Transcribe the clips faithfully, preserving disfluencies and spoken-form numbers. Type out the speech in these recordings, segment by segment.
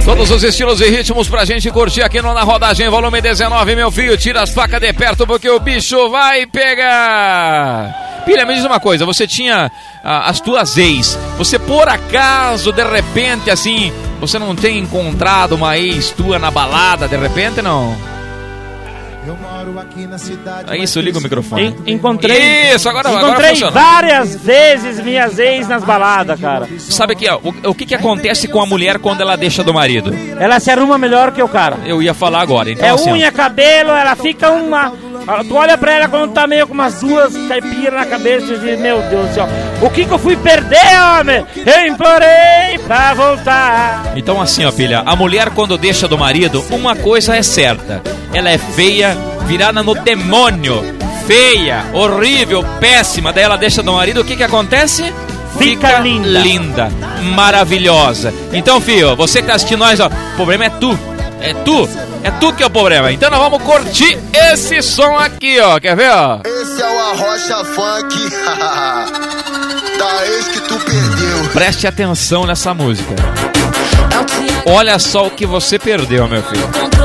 Todos os estilos e ritmos pra gente curtir aqui no Na Rodagem, volume dezenove, meu filho. Tira as facas de perto porque o bicho vai pegar. Pilha, me diz uma coisa, você tinha ah, as tuas ex, você por acaso, de repente, assim, você não tem encontrado uma ex tua na balada, de repente, não? Eu moro aqui na cidade. É isso, liga o microfone. En- encontrei. Isso, agora Encontrei agora várias vezes minhas ex nas baladas, cara. Sabe aqui, ó, o, o que que acontece com a mulher quando ela deixa do marido? Ela se arruma melhor que o cara. Eu ia falar agora, então É assim, ó, unha, cabelo, ela fica uma... Tu olha pra ela quando tá meio com umas duas caipiras na cabeça e diz, meu Deus do céu, o que que eu fui perder, homem? Eu implorei pra voltar. Então assim, ó, filha, a mulher quando deixa do marido, uma coisa é certa, ela é feia, virada no demônio, feia, horrível, péssima, daí ela deixa do marido, o que que acontece? Fica linda. linda, maravilhosa. Então, filho, você que tá assistindo nós, ó, o problema é tu, é tu, é tu que é o problema. Então nós vamos curtir esse som aqui, ó, quer ver, ó? Esse é o Arrocha Funk da ex que tu perdeu. Preste atenção nessa música. Olha só o que você perdeu, meu filho.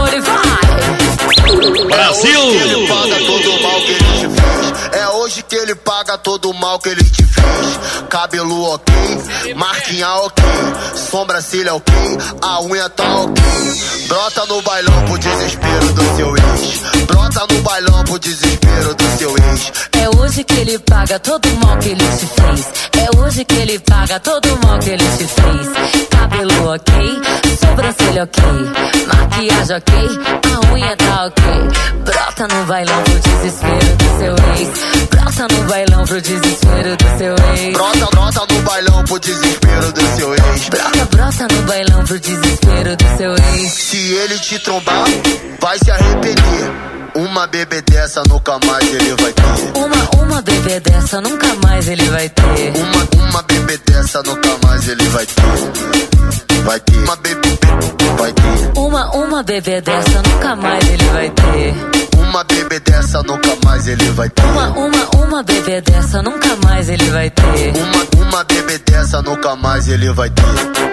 Brasil! Ele paga todo o mal que ele te fez. É hoje que ele paga todo o mal que ele te fez. Cabelo ok, marquinha ok, sobrancelha ok, a unha tá ok. Brota no bailão pro desespero do seu ex. Brota no bailão pro desespero do seu ex. É hoje que ele paga todo o mal que ele te fez. É hoje que ele paga todo o mal que ele te fez. Cabelo ok, sobrancelha ok, maquiagem ok, a unha tá ok. Brota no bailão pro desespero do seu ex. Brota no bailão pro desespero do seu ex. Brota, brota no bailão pro desespero do seu ex. Brota, brota no bailão pro desespero do seu ex. Se ele te trombar, vai se arrepender. Uma bebê dessa nunca mais ele vai ter. Uma, uma bebê dessa nunca mais ele vai ter. Uma, uma bebê dessa nunca mais ele vai ter. Vai ter. Uma bebê, vai ter. Uma, uma bebê dessa nunca mais ele vai ter. Uma bebê dessa nunca mais ele vai ter. Uma, uma, uma bebê dessa nunca mais ele vai ter. Uma, uma bebê dessa nunca mais ele vai ter.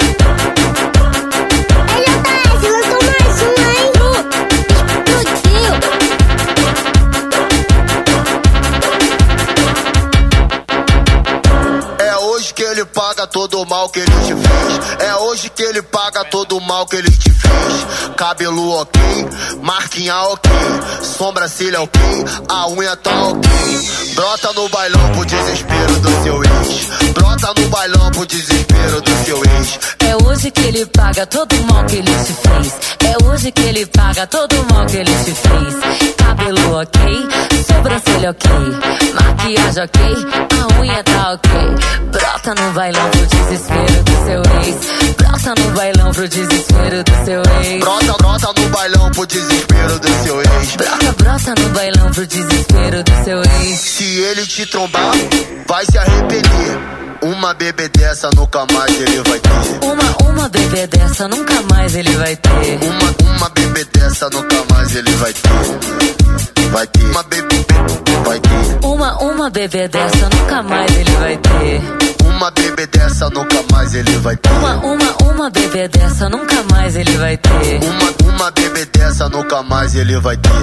Ei, Otário, lançou mais um, hein? Explodiu. É hoje que ele paga todo o mal que ele te fez. É hoje que ele paga todo o mal que ele te fez. Cabelo ok, marquinha ok, sobrancelha ok, a unha tá ok. Brota no bailão pro desespero do seu ex. Brota no bailão pro desespero do seu ex. É hoje que ele paga todo o mal que ele te fez. É hoje que ele paga todo o mal que ele te fez. Cabelo ok, sobrancelha ok, maquiagem ok, a unha tá ok. Brota no bailão pro desespero do seu ex. Brota no bailão pro desespero do seu ex. Brota, brota no bailão pro desespero do seu ex. Brota, brota no bailão pro desespero do seu ex. Se ele te trombar, vai se arrepender. Uma bebê dessa nunca mais ele vai ter. Uma, uma bebê dessa nunca mais ele vai ter. Uma, uma bebê dessa nunca mais ele vai ter. Vai ter. Uma bebê, vai ter. Uma, uma bebê dessa nunca mais ele vai ter. Uma bebê dessa nunca mais ele vai ter. Uma, uma, uma bebê dessa nunca mais ele vai ter. Uma, uma bebê dessa nunca mais ele vai ter.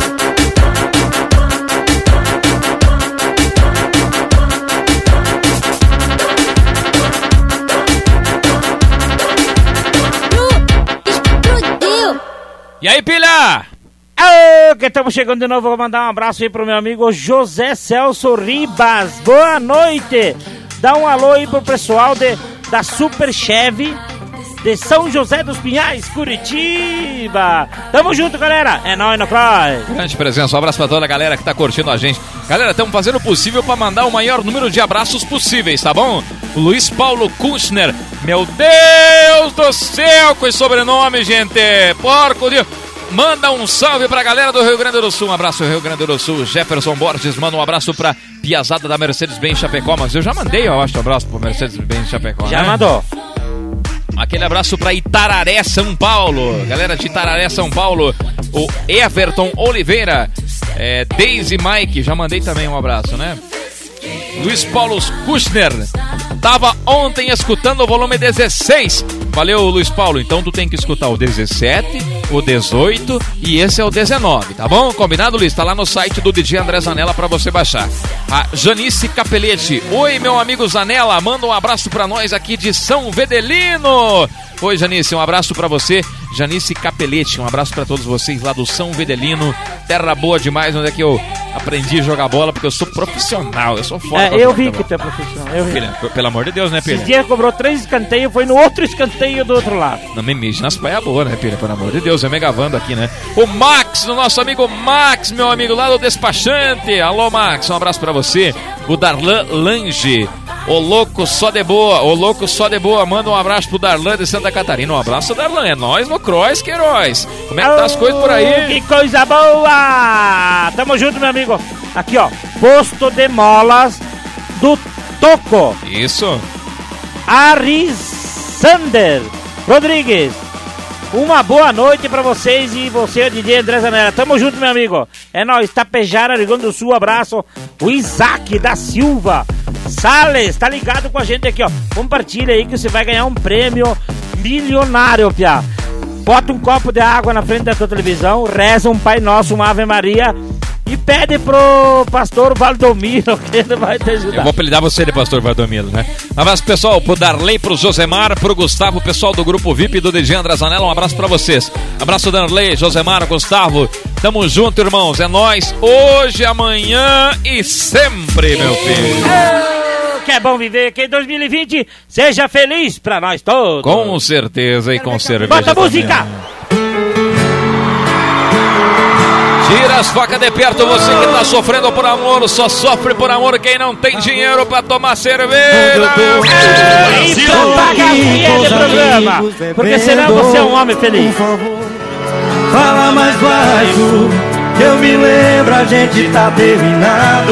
E aí, pilha? Aô, que estamos chegando de novo. Vou mandar um abraço aí pro meu amigo José Celso Ribas. Boa noite. Dá um alô aí pro pessoal de, da Super Chevy de São José dos Pinhais, Curitiba. Tamo junto, galera. É nóis, no Croy. Grande presença, um abraço pra toda a galera que tá curtindo a gente. Galera, estamos fazendo o possível pra mandar o maior número de abraços possíveis, tá bom? O Luiz Paulo Kushner. Meu Deus do céu, com esse sobrenome, gente. Porco Deus. Manda um salve pra galera do Rio Grande do Sul. Um abraço, Rio Grande do Sul. Jefferson Borges, manda um abraço pra piazada da Mercedes-Benz Chapecó. Mas eu já mandei, eu acho, um abraço pro Mercedes-Benz Chapecó. Já né? mandou. Aquele abraço pra Itararé, São Paulo. Galera de Itararé, São Paulo. O Everton Oliveira. É, Daisy Mike, já mandei também um abraço, né? Luiz Paulo Kushner. tava ontem escutando o volume dezesseis. Valeu, Luiz Paulo. Então tu tem que escutar o dezessete, o dezoito e esse é o dezenove, tá bom? Combinado, Luiz? Tá lá no site do D J André Zanella pra você baixar. A Janice Capelete. Oi, meu amigo Zanella, manda um abraço pra nós aqui de São Vedelino. Oi, Janice, um abraço pra você. Janice Capelete, um abraço pra todos vocês lá do São Vedelino. Terra boa demais, onde é que eu aprendi a jogar bola, porque eu sou profissional, eu sou foda. É, eu vi que tu é profissional. Eu vi. Pilha, pelo amor de Deus, né, Pilha? Esse dia cobrou três escanteios, foi no outro escanteio do outro lado. Não me mexe nas paias boas, né, Pilha? Pelo amor de Deus, é megavando aqui, né? O Max, o nosso amigo Max, meu amigo lá do Despachante. Alô, Max, um abraço pra você. O Darlan Lange. O louco só de boa, o louco só de boa, manda um abraço pro Darlan de Santa Catarina. Um abraço, Darlan, é nóis no Cross, Queiroz. Como é que tá as coisas por aí? Que coisa boa! Tamo junto, meu amigo. Aqui, ó, posto de molas do Toco. Isso. Arisander Rodrigues. Uma boa noite pra vocês e você, D J André Zanella. Tamo junto, meu amigo. É nóis, Tapejara, Rio Grande do Sul, abraço. O Isaac da Silva Sales, tá ligado com a gente aqui, ó. Compartilha aí que você vai ganhar um prêmio milionário, piá. Bota um copo de água na frente da tua televisão, reza um Pai Nosso, uma Ave Maria e pede pro pastor Valdomiro que ele vai te ajudar. Eu vou apelidar você de pastor Valdomiro, né? Um abraço, pessoal, pro Darley, pro Josemar, pro Gustavo, pessoal do Grupo V I P do D J André Zanella, um abraço pra vocês. Abraço, Darley, Josemar, Gustavo. Tamo junto, irmãos, é nóis. Hoje, amanhã e sempre, meu filho. Oh, que é bom viver, que em dois mil e vinte seja feliz pra nós todos. Com certeza e com certeza. Bota a música! Tira as facas de perto, você que tá sofrendo por amor, só sofre por amor quem não tem dinheiro pra tomar cerveja. E pra pagar dinheiro de programa, porque senão você é um homem feliz. Fala mais baixo, que eu me lembro, a gente tá terminado.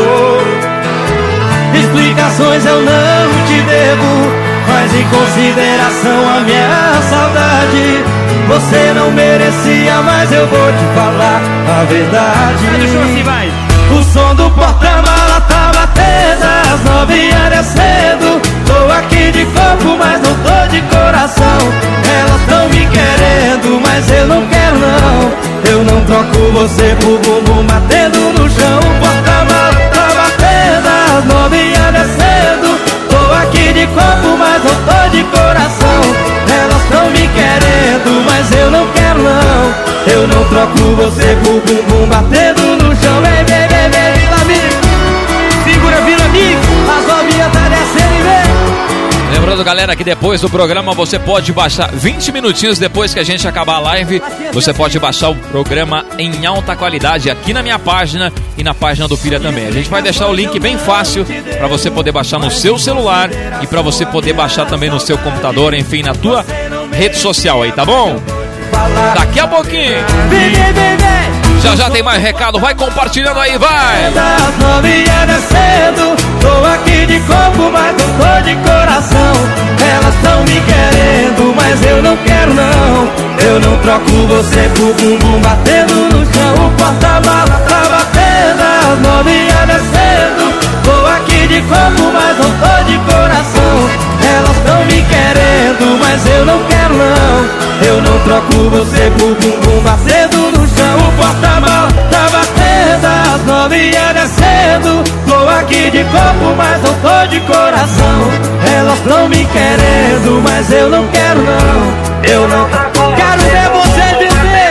Explicações eu não te devo, mas em consideração a minha saudade, você não merecia, mas eu vou te falar a verdade. Assim vai. O som do porta-mala tá batendo, às nove horas cedo. Tô aqui de corpo, mas não tô de coração. Elas tão me querendo, mas eu não quero não. Eu não troco você por bumbum batendo no chão. O porta-mala tá batendo, às nove horas cedo. Tô aqui de corpo, mas não tô de coração. Elas tão me querendo, mas eu não quero não. Eu não troco você por bumbum batendo no chão. Vem, vem, vem, vem, Vila Amigo. Segura, Vila Amigo. As novinhas tá descendo e vem. Lembrando, galera, que depois do programa você pode baixar, vinte minutinhos depois que a gente acabar a live, você pode baixar o programa em alta qualidade aqui na minha página e na página do Filha também. A gente vai deixar o link bem fácil para você poder baixar no seu celular e para você poder baixar também no seu computador, enfim, na tua rede social aí, tá bom? Daqui a pouquinho Vem, vem, vem, vem. já já tem mais recado, vai compartilhando aí, vai! Das novinhas descendo, tô aqui de corpo, mas não tô de coração. Elas tão me querendo, mas eu não quero não. Eu não troco você por bumbum batendo no chão. O porta-mala tá batendo, as novinhas descendo. Tô aqui de corpo, mas não tô de coração. Elas tão me querendo, mas eu não quero não. Eu não troco você por bumbum batendo no chão. O porta-mala tá batendo, as novinhas descendo. Tô aqui de corpo, mas não tô de coração. Elas tão me querendo, mas eu não quero não. Eu não quero ver você dizer.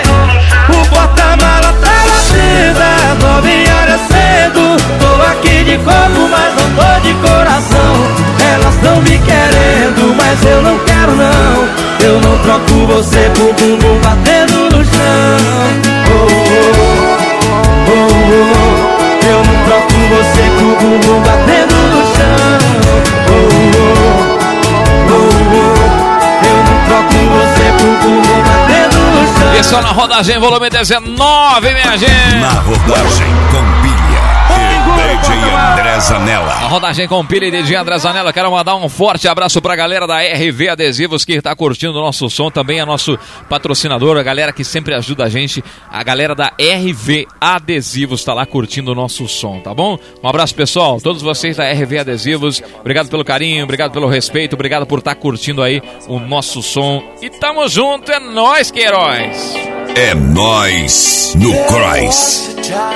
O porta-mala tá batendo, as novinhas descendo. Tô aqui de corpo, mas não tô de coração. Elas tão me querendo, mas eu não quero não. Eu não troco você por bumbum batendo no chão. Oh, oh, oh, oh. Eu não troco você por bumbum batendo no chão. Oh, oh, oh, oh. Eu não troco você por bumbum batendo no chão. E só na rodagem volume dezenove, minha gente. Na rodagem com Pilha e D J André Zanella. A rodagem com Pilha e D J André Zanella. Quero mandar um forte abraço pra galera da R V Adesivos que tá curtindo o nosso som. Também é nosso patrocinador, a galera que sempre ajuda a gente. A galera da R V Adesivos tá lá curtindo o nosso som, tá bom? Um abraço, pessoal. Todos vocês da R V Adesivos. Obrigado pelo carinho, obrigado pelo respeito, obrigado por estar tá curtindo aí o nosso som. E tamo junto, é nóis, Queiroz. É nóis no Cross.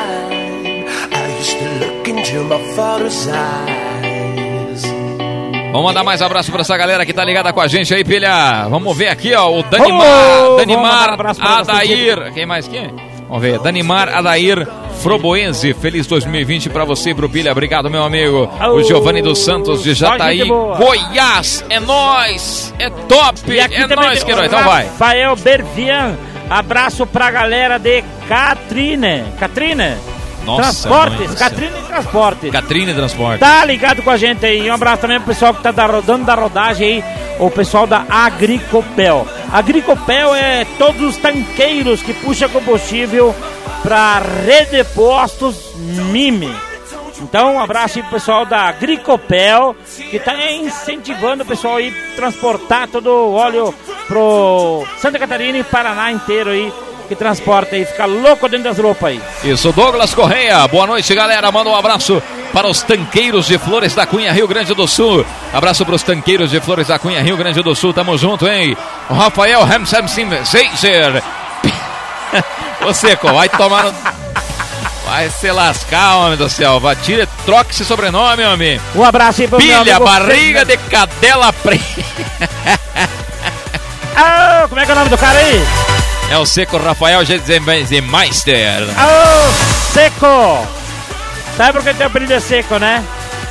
Vamos mandar mais abraço pra essa galera que tá ligada com a gente aí, Pilha. Vamos ver aqui, ó, o Danimar, Oh, Danimar vamos mandar um Adair. Quem mais quem? Vamos ver, Danimar Adair Froboense. Feliz dois mil e vinte pra você e pro Pilha. Obrigado, meu amigo. Oh, o Giovanni dos Santos de Jataí, Goiás. É nóis, é top, E aqui é também nóis, tem Queiroz. o Então vai. Rafael Bervian. Abraço pra galera de Catrine. Catrine? Nossa, Transportes. mãe do Catrine Transportes. Catrine Transporte. Tá ligado com a gente aí. Um abraço também pro pessoal que tá da, rodando da rodagem aí, o pessoal da Agricopel. Agricopel é todos os tanqueiros que puxam combustível pra rede de postos Mime. Então, um abraço aí pro pessoal da Agricopel, que tá incentivando o pessoal aí transportar todo o óleo pro Santa Catarina e Paraná inteiro aí, que transporta aí, fica louco dentro das roupas aí. Isso, Douglas Correia. Boa noite, galera. Manda um abraço para os tanqueiros de Flores da Cunha, Rio Grande do Sul. Abraço para os tanqueiros de Flores da Cunha, Rio Grande do Sul. Tamo junto, hein? O Rafael Hamsam Zeiser. Ô, Seco, vai tomar no... Vai se lascar, homem do céu. Vai, tira, troque esse sobrenome, homem. Um abraço aí pro meu Pilha, amigo barriga de cadela preta. Ah, como é que é o nome do cara aí? É o Seco Rafael Gemeister. Ô, Seco! Sabe por que teu apelido é Seco, né?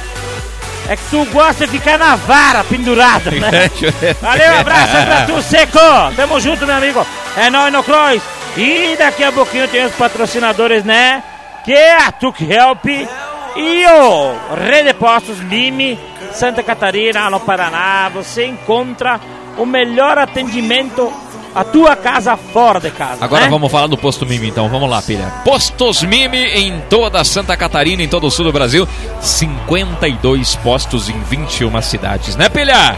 É que tu gosta de ficar na vara, pendurado, né? Valeu, um abraço aí pra tu, Seco! Tamo junto, meu amigo. É nóis no Cross. E daqui a pouquinho tem os patrocinadores, né? Que é a Tuc Help e o Rede Postos Mime, Santa Catarina, no Paraná. Você encontra o melhor atendimento a tua casa fora de casa. Agora né? vamos falar do Posto Mime, então. Vamos lá, Pilha. Postos Mime em toda Santa Catarina, em todo o sul do Brasil. cinquenta e dois postos em vinte e uma cidades, né, Pilha?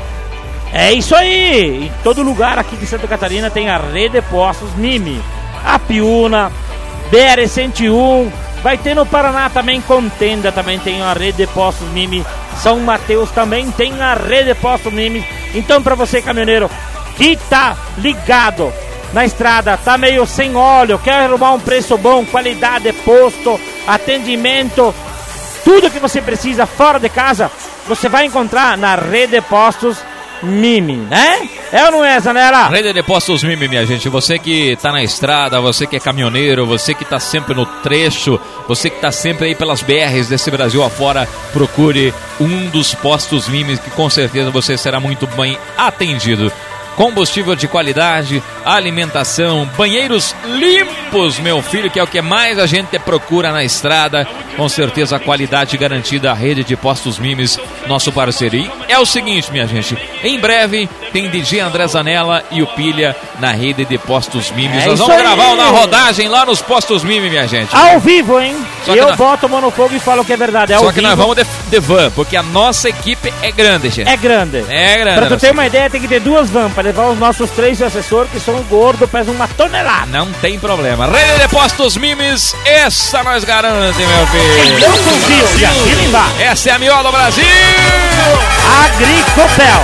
É isso aí! Em todo lugar aqui de Santa Catarina tem a Rede Postos Mime. A Piúna, B R cento e um, vai ter no Paraná também, Contenda também tem a Rede Postos Mime. São Mateus também tem a Rede Postos Mime. Então, para você, caminhoneiro, que tá ligado na estrada, tá meio sem óleo, quer arrumar um preço bom, qualidade de posto, atendimento, tudo que você precisa fora de casa, você vai encontrar na Rede Postos Mime, né? É ou não é, Zanella? Rede de Postos Mime, minha gente. Você que tá na estrada, você que é caminhoneiro, você que tá sempre no trecho, você que tá sempre aí pelas B Rs desse Brasil afora, procure um dos postos Mime que com certeza você será muito bem atendido. Combustível de qualidade, alimentação, banheiros limpos, meu filho, que é o que mais a gente procura na estrada. Com certeza a qualidade garantida, a Rede de Postos Mimes, nosso parceiro. E é o seguinte, minha gente, em breve tem D J André Zanella e o Pilha na Rede de Postos Mimes. É Nós vamos aí. gravar na rodagem lá nos Postos Mimes, minha gente. Ao vivo, hein? Só que Eu nós- boto o mão no fogo e falo que é verdade. É Só ao que vivo. nós vamos de, de van, porque a nossa equipe é grande, gente. É grande. É grande. Pra tu nossa ter uma ideia, tem que ter duas vans pra levar os nossos três assessores, que são gordos, pesam uma tonelada. Não tem problema. Rede de Postos Mimes, essa nós garante, meu filho. Eu confio, e aqui embaixo. Essa é a melhor do Brasil. Agricopel.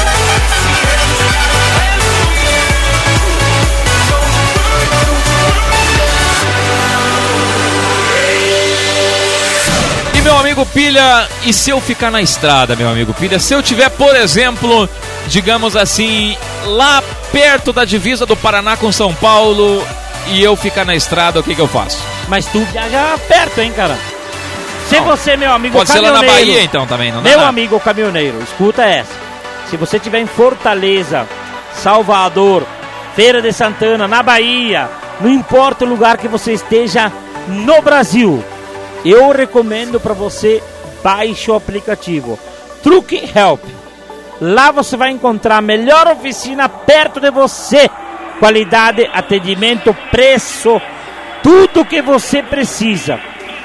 E meu amigo Pilha, e se eu ficar na estrada, meu amigo Pilha? Se eu tiver, por exemplo, digamos assim, lá perto da divisa do Paraná com São Paulo, e eu ficar na estrada, o que que eu faço? Mas tu viaja perto, hein, cara? Se Não, você, meu amigo Pode ser lá caminhoneiro... na Bahia, então, também, não dá Meu nada. amigo caminhoneiro, escuta essa. Se você estiver em Fortaleza, Salvador, Feira de Santana, na Bahia, não importa o lugar que você esteja no Brasil, eu recomendo para você baixe o aplicativo Truck Help. Lá você vai encontrar a melhor oficina perto de você. Qualidade, atendimento, preço, tudo que você precisa.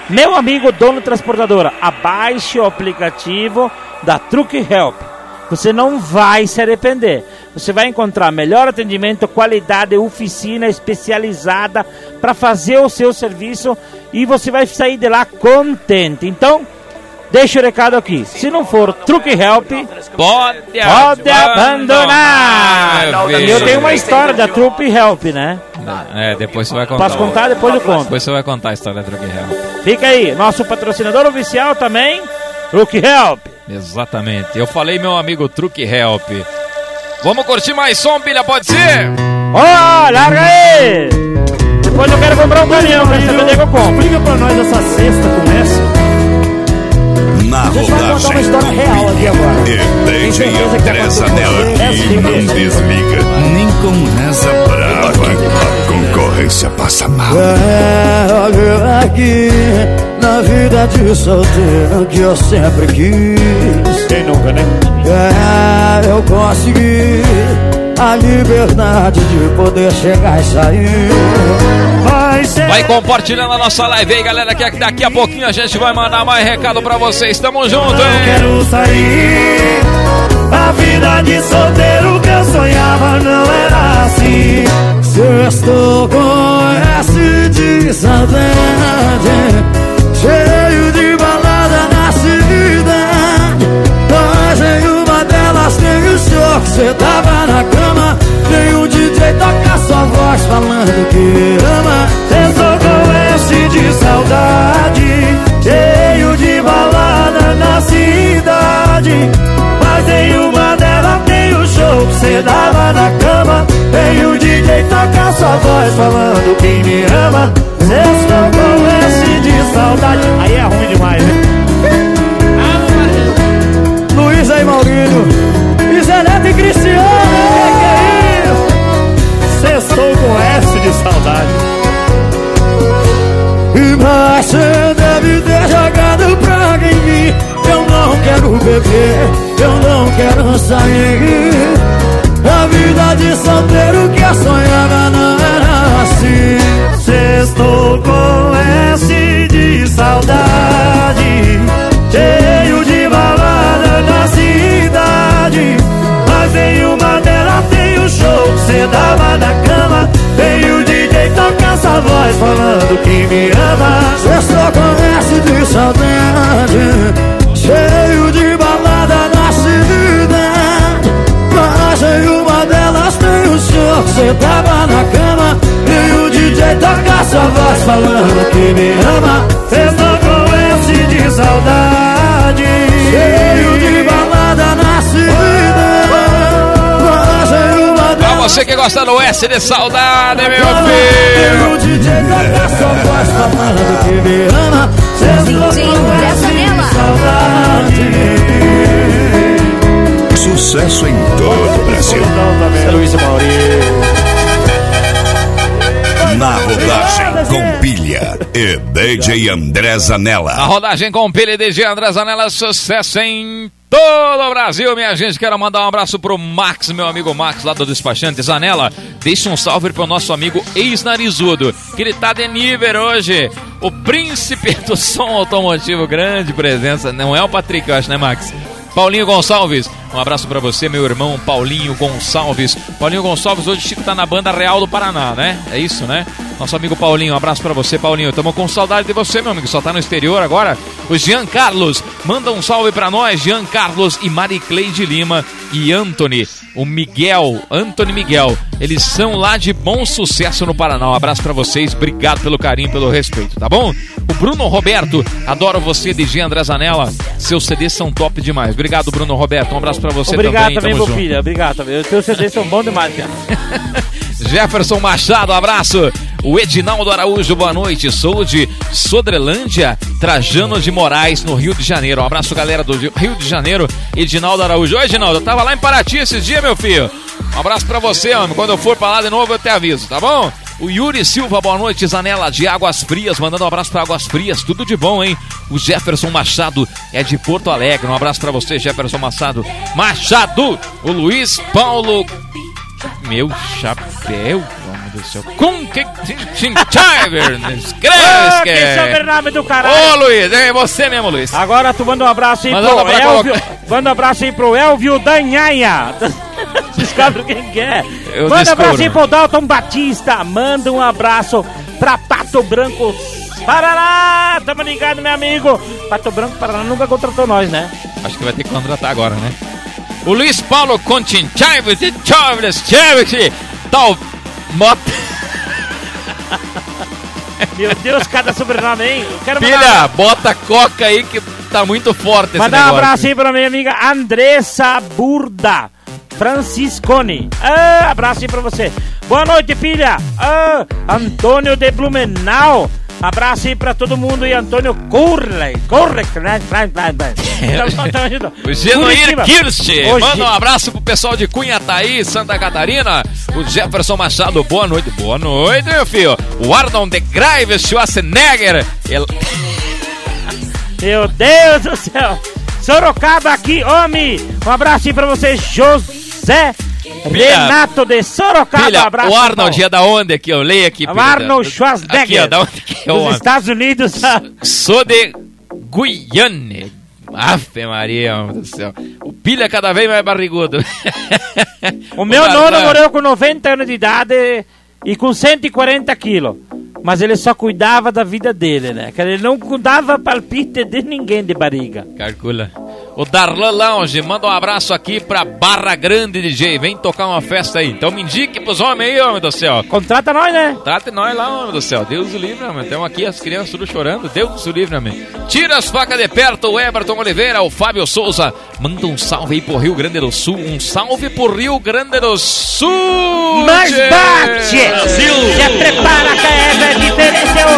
Meu amigo dono transportadora, abaixe o aplicativo da Truck Help. Você não vai se arrepender. Você vai encontrar melhor atendimento, qualidade, oficina especializada para fazer o seu serviço e você vai sair de lá contente. Então, deixa o recado aqui. Se não for Truck Help, pode, pode abandonar. abandonar. E eu tenho uma história da Truck Help, né? É, depois você vai contar. Posso contar? Depois eu conto. Depois você vai contar a história da Truck Help. Fica aí, nosso patrocinador oficial também, Truck Help. Exatamente. Eu falei, meu amigo Truck Help. Vamos curtir mais som, Bilha, pode ser? Ó, oh, larga aí! Depois eu quero comprar um caminhão, pra saber onde é que eu compro. Explica pra nós essa sexta começa. Na Deixa eu contar uma história real aqui agora. E D J André Zanella e não desliga. Nem com essa brava a concorrência passa mal. É, olha aqui, na vida de solteiro que eu sempre quis. Quem nunca, né? É, eu consegui a liberdade de poder chegar e sair. Vai compartilhando a nossa live aí, galera, que daqui a pouquinho a gente vai mandar mais recado pra vocês. Tamo junto, hein? Eu quero sair. A vida de solteiro que eu sonhava não era assim. Se eu estou com S de saudade, cheio de balada na cidade, mas em uma delas tem o show que cê tava na cama. Tem um D J toca sua voz falando que ama. Cê estou com S de saudade, cheio de balada na cidade, mas tem uma delas tem o show que cê dava na cama. Tem o D J toca sua voz falando que me ama. Cê estou com S de saudade. Aí é ruim demais, né? Luiz aí, Maurinho, Iselete e Cristiano, que que é isso? Cê estou com S de saudade. Mas cê deve ter jogado praga em mim. Eu não quero beber, eu não quero sair. A vida de solteiro que eu sonhava não era assim. Cê estou com S de saudade, cheio de balada na cidade, mas em uma delas tem o show que cê dava na cama. Tem o D J toca essa voz falando que me ama. Cê estou com S de saudade, cheio de balada na cidade, mas em uma delas tem o show que cê tava na cama. E o D J toca essa voz falando que me ama. Cê estou com S de saudade, cheio de balada na cidade, mas em uma delas. Pra você que gosta do S de saudade, meu filho. O D J toca essa voz falando que me ama. Cê estou com S de saudade. Sucesso em todo o Brasil. É Luiz e Maurício. Na rodagem com pilha e D J André Zanella. A rodagem com pilha e D J André Zanella, sucesso em todo o Brasil, minha gente. Quero mandar um abraço pro Max, meu amigo Max, lá do despachante Zanella. Deixa um salve pro nosso amigo ex-narizudo, que ele tá de nível hoje. O príncipe do som automotivo, grande presença. Não é o Patrick, eu acho, né, Max? Paulinho Gonçalves, um abraço pra você, meu irmão Paulinho Gonçalves. Paulinho Gonçalves, hoje o Chico tá na banda Real do Paraná, né? É isso, né? Nosso amigo Paulinho, um abraço pra você, Paulinho. Tamo com saudade de você, meu amigo, só tá no exterior agora. O Jean Carlos, manda um salve pra nós, Jean Carlos e Maricleide Lima e Anthony, o Miguel, Anthony Miguel. Eles são lá de Bom Sucesso no Paraná. Um abraço pra vocês, obrigado pelo carinho, pelo respeito, tá bom? O Bruno Roberto, adoro você, D J André Zanella. Seus C Ds são top demais. Obrigado, Bruno Roberto. Um abraço pra você. Obrigado também, também, tamo meu junto. filho. Obrigado também. Os teus C Ds são bons demais, cara. Jefferson Machado, abraço. O Edinaldo Araújo, boa noite. Sou de Sodrelândia, Trajano de Moraes, no Rio de Janeiro. Um abraço, galera do Rio de Janeiro. Edinaldo Araújo. Oi, Edinaldo, eu tava lá em Paraty esses dias, meu filho. Um abraço pra você, homem. Quando eu for pra lá de novo, eu te aviso, tá bom? O Yuri Silva, boa noite. Zanella de Águas Frias, mandando um abraço pra Águas Frias. Tudo de bom, hein? O Jefferson Machado é de Porto Alegre. Um abraço pra você, Jefferson Machado. Machado! O Luiz Paulo... Meu chapéu, do céu. Com que Chinchiver. Escreve, oh, que sobrenome do caralho. Ô, Luiz, é você mesmo, Luiz. Agora tu manda um abraço aí Manda pro pra Elvio. colocar. Manda um abraço aí pro Elvio Danhanha. Descobre quem que é. Eu Manda um descubro. abraço aí pro Dalton Batista. Manda um abraço pra Pato Branco, Paraná. Tamo ligado, meu amigo. Pato Branco, Paraná nunca contratou nós, né? Acho que vai ter que contratar agora, né? O Luiz Paulo Conchinchaivis e Chaves Chaves tal Mota. Meu Deus, cada sobrenome, hein? Eu quero Filha, mandar... bota coca aí que tá muito forte esse Mandar um negócio. abraço aí pra minha amiga Andressa Burda Franciscone. Ah, abraço aí pra você. Boa noite, filha. Ah, Antônio de Blumenau. Abraço aí pra todo mundo e Antônio Corre. Corre. O Genoir Kirst. Manda um abraço pro pessoal de Cunhataí, Santa Catarina. O Jefferson Machado, boa noite. Boa noite, meu filho. O Arnold de Graves Schwarzenegger. Ele... Meu Deus do céu. Sorocaba aqui, homem. Um abraço aí pra você, José Filha, Renato de Sorocaba. Filha, abraço, o Arnold é da onde aqui? Eu leio aqui. O Arnold Schwarzenegger. Aqui, ó, da onde que é o dos Estados Unidos. Sou de Guiane. Afe Maria, meu Deus do céu. O Pilha é cada vez mais barrigudo. O meu o nono morreu com noventa anos de idade e com cento e quarenta quilos. Mas ele só cuidava da vida dele, né? Ele não dava palpite de ninguém de barriga. Calcula. O Darlan Lounge, manda um abraço aqui pra Barra Grande D J. Vem tocar uma festa aí. Então me indique pros homens aí, homem do céu. Contrata nós, né? Trate nós lá, homem do céu. Deus o livre, homem. Temos aqui as crianças tudo chorando. Deus o livre, homem. Tira as facas de perto, o Everton Oliveira, o Fábio Souza. Manda um salve aí pro Rio Grande do Sul. Um salve pro Rio Grande do Sul. Mas bate! Brasil! Se prepara que é diferente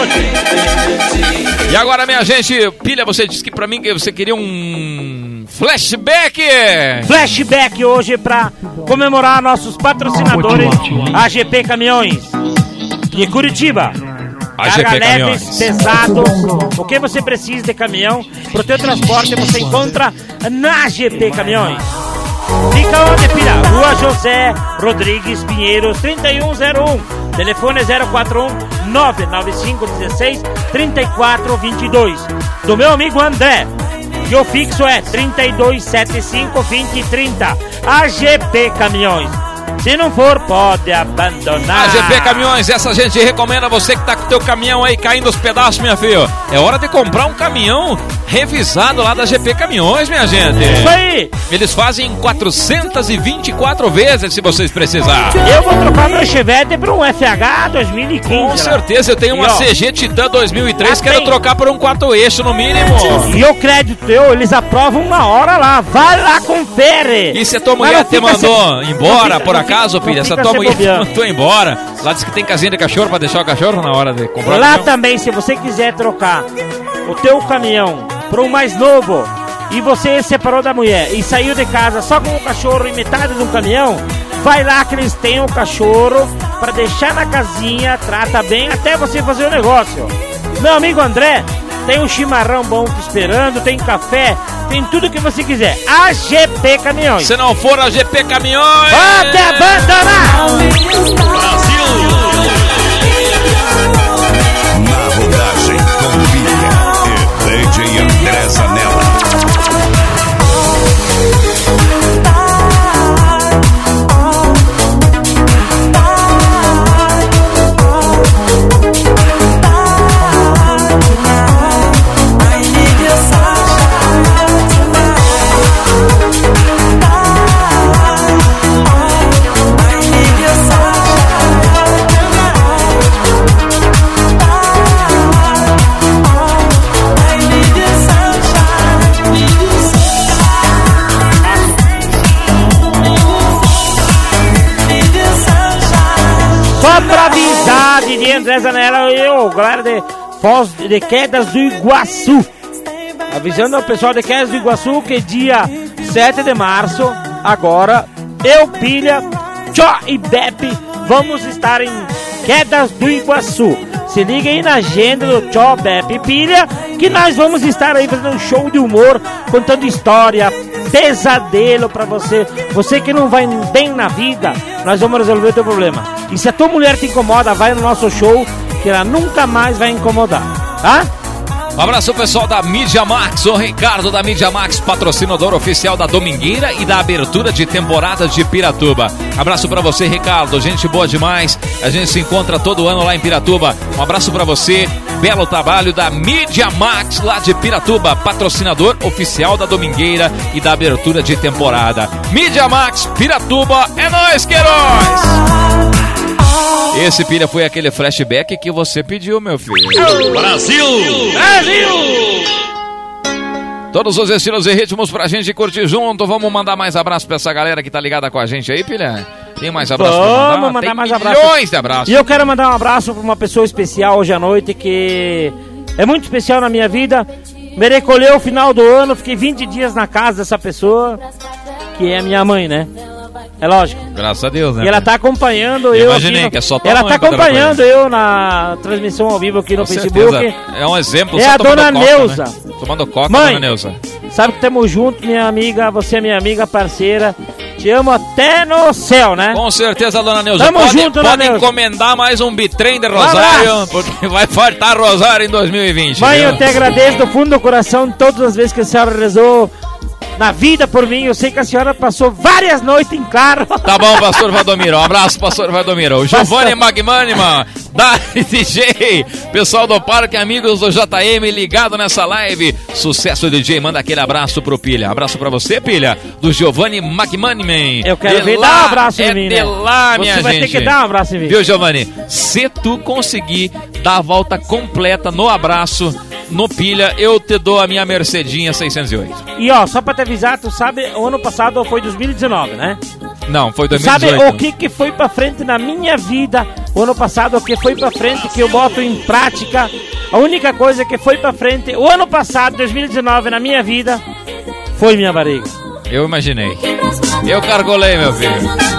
hoje. E agora, minha gente, Pilha, você disse que pra mim que você queria um flashback. Flashback hoje pra comemorar nossos patrocinadores, A G P Caminhões de Curitiba. A G P Caminhões. Leves, pesados, o que você precisa de caminhão pro teu transporte você encontra na A G P Caminhões. Fica onde, filha? Rua José Rodrigues Pinheiros, trinta e um zero um. Telefone zero quatro um nove nove cinco um seis três quatro dois dois. Do meu amigo André. E o fixo é trinta e dois setenta e cinco vinte trinta. A G P Caminhões. Se não for, pode abandonar. A G P Caminhões, essa gente recomenda você que tá com o teu caminhão aí caindo aos pedaços, minha filha. É hora de comprar um caminhão revisado lá da G P Caminhões, minha gente. Isso aí. Eles fazem quatrocentas e vinte e quatro vezes se vocês precisarem. Eu vou trocar meu Chevette por um F H dois mil e quinze. Com certeza, eu tenho uma E, ó, C G Titan dois mil e três, já quero tem. trocar por um quatro eixo no mínimo. E o crédito teu, eles aprovam uma hora lá. Vai lá, confere. E se a tua Mas mulher não te fica mandou se- embora, não fica- por não fica- acaso, não filha? Se a fica tua se mulher te bobeando. mandou embora, lá diz que tem casinha de cachorro pra deixar o cachorro na hora de comprar o Lá caminhão. também, se você quiser trocar o teu caminhão para um mais novo e você se separou da mulher e saiu de casa só com o cachorro e metade de um caminhão, vai lá que eles têm o cachorro para deixar na casinha, trata bem até você fazer o negócio. Meu amigo André, tem um chimarrão bom te esperando, tem café, tem tudo que você quiser. A G P Caminhões. Se não for a G P Caminhões... Pode abandonar! Na rodagem com Pilha e D J André Zanella. Só pra avisar, D J André Zanella e eu, galera de Foz de Quedas do Iguaçu. Avisando ao pessoal de Quedas do Iguaçu que dia sete de março, agora, eu, Pilha, Tchó e Beppe vamos estar em Quedas do Iguaçu. Se liga aí na agenda do Tchó, Beppe e Pilha, que nós vamos estar aí fazendo um show de humor, contando história, pesadelo pra você. Você que não vai bem na vida, nós vamos resolver o teu problema. E se a tua mulher te incomoda, vai no nosso show, que ela nunca mais vai incomodar, tá? Um abraço pessoal da Mídia Max, o Ricardo da Mídia Max, patrocinador oficial da Domingueira e da abertura de temporada de Piratuba. Abraço pra você, Ricardo, gente boa demais. A gente se encontra todo ano lá em Piratuba. Um abraço pra você, belo trabalho da Mídia Max lá de Piratuba, patrocinador oficial da Domingueira e da abertura de temporada. Mídia Max, Piratuba, é nóis, queiroz! Esse, Pilha, foi aquele flashback que você pediu, meu filho. Brasil! Brasil! Todos os estilos e ritmos pra gente curtir junto. Vamos mandar mais abraço pra essa galera que tá ligada com a gente aí, Pilha? Tem mais abraço pra mandar? Vamos mandar Tem mais abraço. milhões de abraços. E eu quero mandar um abraço pra uma pessoa especial hoje à noite, que é muito especial na minha vida. Me recolheu o final do ano, fiquei vinte dias na casa dessa pessoa, que é a minha mãe, né? É lógico. Graças a Deus, né? E ela tá acompanhando eu, eu aqui imaginei no... que é só tua Ela mãe tá acompanhando ela eu na transmissão ao vivo aqui no com Facebook. certeza. É um exemplo. É só a dona coca, Neuza. Né? Tomando coca, Mãe, dona Neuza. Sabe que estamos juntos, minha amiga. Você é minha amiga, parceira. Te amo até no céu, né? Com certeza, dona Neuza. Tamo pode, junto, dona pode Neuza. encomendar mais um bitrem de Rosário, Um porque vai faltar Rosário em dois mil e vinte. Mãe, viu? eu te agradeço do fundo do coração todas as vezes que a senhora rezou na vida por mim. Eu sei que a senhora passou várias noites em carro. Tá bom, pastor Valdomiro. Um abraço, pastor Valdomiro. O Giovanni Magmanima, da D J. Pessoal do Parque, amigos do J M, ligado nessa live. Sucesso, D J. Manda aquele abraço pro Pilha. Abraço pra você, Pilha, do Giovanni Magmanima. Eu quero de ver lá, dar um abraço é em mim, de né? lá, Você minha vai gente. ter que dar um abraço em mim. Viu, Giovanni? Se tu conseguir dar a volta completa no abraço, no Pilha, eu te dou a minha Mercedinha seiscentos e oito. E ó, só pra te avisar, tu sabe, o ano passado foi dois mil e dezenove, né? Não, foi Tu dois mil e dezoito. sabe o que, que foi pra frente na minha vida o ano passado, o que foi pra frente que eu boto em prática? A única coisa que foi pra frente o ano passado, dois mil e dezenove, na minha vida, foi minha barriga. Eu imaginei. Eu cargolei, meu filho.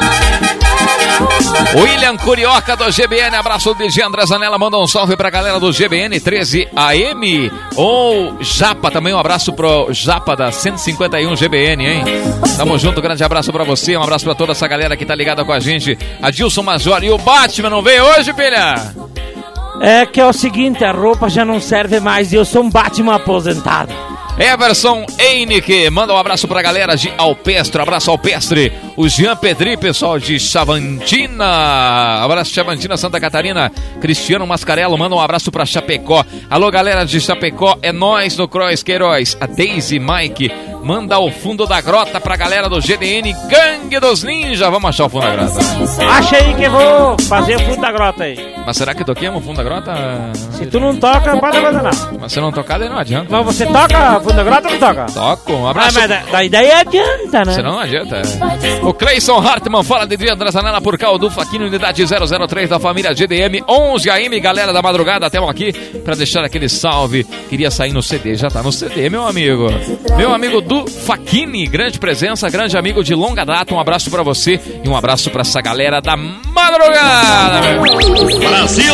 William Curioca do G B N, abraço de G. André Zanella, manda um salve pra galera do G B N treze A M. Ou Japa, também um abraço pro Japa da cento e cinquenta e um G B N, hein? Tamo junto, grande abraço pra você, um abraço pra toda essa galera que tá ligada com a gente. Adilson Major, e o Batman não veio hoje, filha? É que é o seguinte, a roupa já não serve mais e eu sou um Batman aposentado. Everson Einick, manda um abraço pra galera de Alpestre, abraço Alpestre. O Jean Pedri, pessoal de Chavantina, abraço Chavantina, Santa Catarina. Cristiano Mascarello, manda um abraço pra Chapecó. Alô, galera de Chapecó, é nós no Cross Queiroz. A Daisy Mike, manda o fundo da grota pra galera do G D N, Gangue dos Ninja. Vamos achar o fundo da grota. Acha aí que eu vou fazer o fundo da grota aí. Mas será que toquemos o fundo da grota? Se tu não toca, não pode abandonar. Mas se não tocar, daí não adianta. Mas você toca o fundo da grota ou não toca? Toco, um Ah, abraço. mas da, da ideia adianta, né? Senão não adianta. O Cleison Hartmann fala de André Zanella por Caldo Faquino, unidade zero zero três da família G D M, onze A M, galera da madrugada, até aqui pra deixar aquele salve. Queria sair no C D, já tá no C D, meu amigo. Meu amigo do Faquini, grande presença, grande amigo de longa data. Um abraço pra você e um abraço pra essa galera da madrugada. Brasil!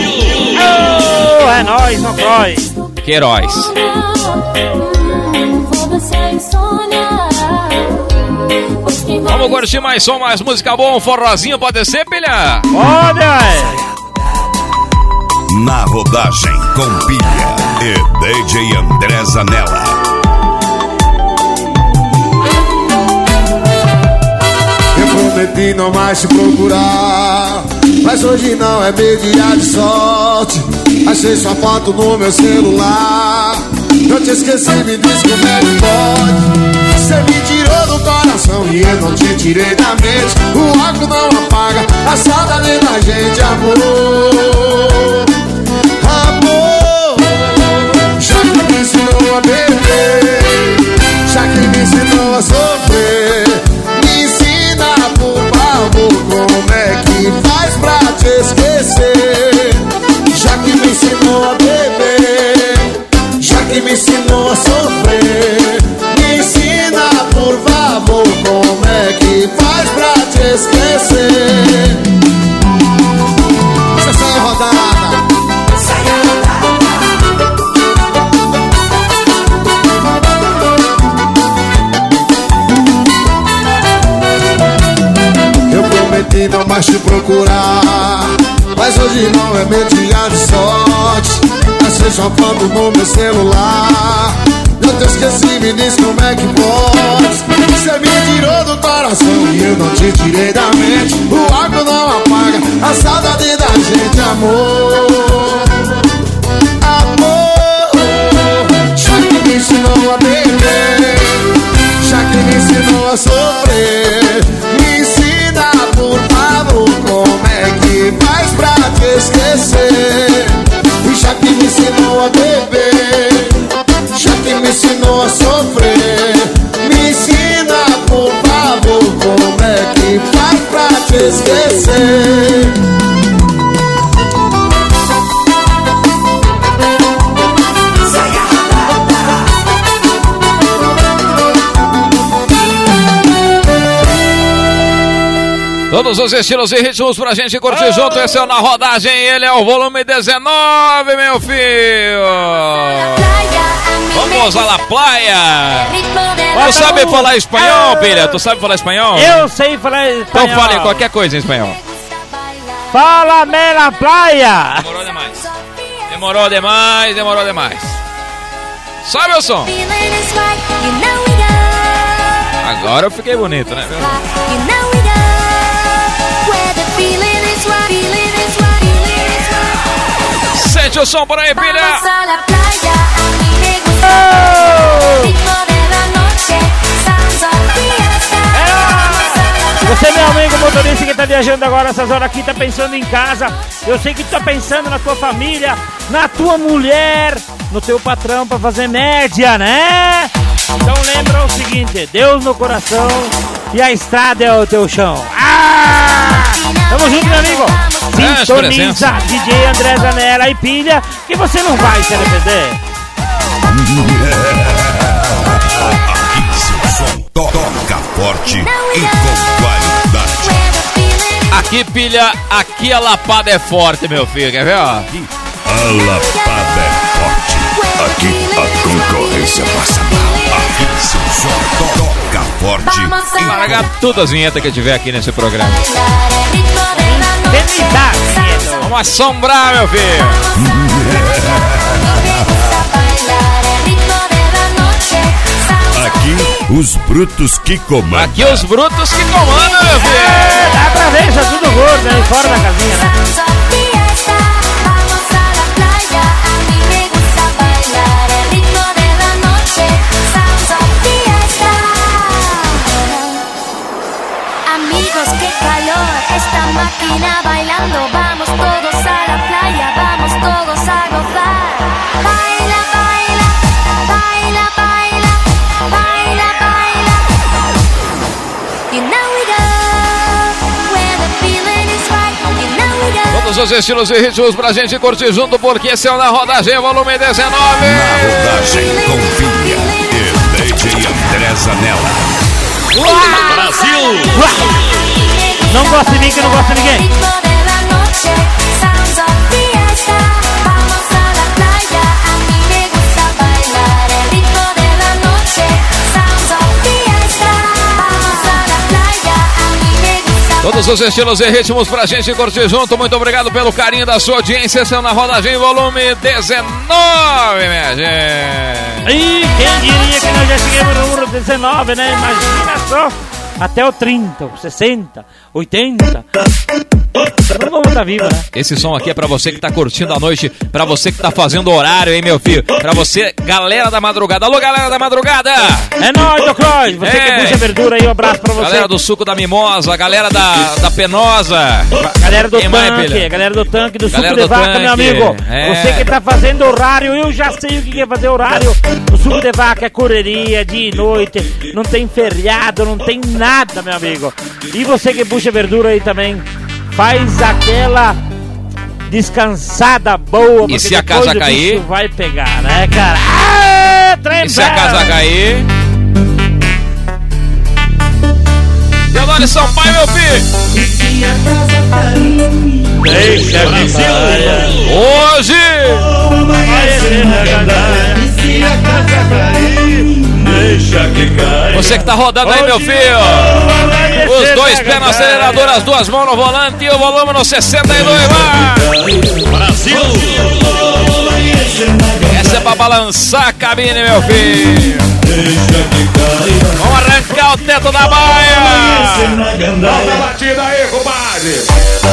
Oh, é nóis, no Cross. Queiroz. Vamos curtir mais som, mais música boa, um forrozinho, pode ser, pilha? Pode, Na rodagem com Pilha e D J André Zanella. Eu prometi não mais te procurar, mas hoje não é meu dia de sorte. Achei sua foto no meu celular, eu te esqueci, me diz como é que pode. Você me tirou do coração e eu não te tirei da mente. O álcool não apaga a saudade da gente, amor. Amor, já que me ensinou a beber, já que me ensinou a sofrer, me ensina por favor como é que faz pra te esquecer. Já que me ensinou a beber, já que me ensinou a sofrer, me ensina por favor como é que faz pra te esquecer. Sessão rodada. mais te procurar. Mas hoje não é meu dia de sorte. Achei sua foto no meu celular. Eu te esqueci, me diz como é que pode. Você me tirou do coração e eu não te tirei da mente. O álcool não apaga a saudade da gente, amor. Amor, já que me ensinou a beber, já que me ensinou a sofrer, me ensina, por favor, como é que faz pra te esquecer. E já que me ensinou a beber, já que me ensinou a sofrer, me ensina, por favor, como é que faz pra te esquecer. Todos os estilos e ritmos pra gente curtir oh. junto. Esse é o Na Rodagem, ele é o volume dezenove, meu filho. Vamos à la playa. Tu sabe falar espanhol, Pilha? Tu sabe falar espanhol? Eu sei falar espanhol. Então fale qualquer coisa em espanhol. Fala-me na playa. Demorou demais. Demorou demais, demorou demais. Sobe o som. Agora eu fiquei bonito, né? Sente o som por aí, Pilha. Você, meu amigo motorista que tá viajando agora essas horas aqui, tá pensando em casa. Eu sei que tu tá pensando na tua família, na tua mulher, no teu patrão pra fazer média, né? Então lembra o seguinte, Deus no coração e a estrada é o teu chão. Ah! Tamo junto, meu amigo. Sintoniza D J André Zanella e Pilha, que você não vai se arrepender. Aqui seu som toca forte e com qualidade. Aqui, Pilha, aqui a lapada é forte, meu filho, quer ver, ó? Aqui a lapada é forte. Aqui a concorrência passa mal. Aqui seu som toca forte. Vou largar todas as vinhetas que tiver aqui nesse programa. Vamos assombrar, meu filho. Aqui os brutos que comandam. Aqui os brutos que comandam, meu filho. É, dá pra ver, já tudo gordo aí fora da casinha, né? Amigos, qué calor, esta máquina bailando. Vamos todos a la playa, vamos todos a gozar. Baila, baila, baila, baila, baila, baila. You know we go, where the feeling is right. You know we go. Todos os estilos e ritmos pra gente curtir junto, porque esse é o Na Rodagem, volume dezenove. Na Rodagem com Pilha e D J André Zanella. Uau! Brasil! Uau! Não gosta de mim que não gosta de ninguém. Todos os estilos e ritmos pra gente curtir junto. Muito obrigado pelo carinho da sua audiência. Esse é o Na Rodagem, volume dezenove, minha gente. E quem diria que nós já chegamos no número dezenove, né? Imagina só. Até o trinta, sessenta, oitenta. Não vamos estar vivo, né? Esse som aqui é pra você que tá curtindo a noite, pra você que tá fazendo horário, hein, meu filho? Pra você, galera da madrugada. Alô, galera da madrugada! É nóis, do Croix. Você é. que puxa verdura aí, um abraço pra você. Galera do suco da mimosa, galera da, da penosa. Galera do Quem tanque, mais, galera do tanque, do galera suco do de vaca, tanque. meu amigo. É. Você que tá fazendo horário, eu já sei o que é fazer horário. O suco de vaca é correria, dia e noite, não tem feriado, não tem nada, meu amigo. E você que puxa verdura aí também, faz aquela descansada boa, porque e se a depois casa o cair, bicho vai pegar, né, cara? Ah, e se a casa cair? Delore Sampaio, meu filho! E se a casa cair, deixa Brasil! Hoje! Amanhecer na gandaia. E se a casa cair, Você que tá rodando aí, meu filho. Os dois pés no acelerador, as duas mãos no volante e o volume no sessenta e dois. Vai! Brasil! Essa é pra balançar a cabine, meu filho. Vamos arrancar o teto da baia. Volta a batida aí, compadre.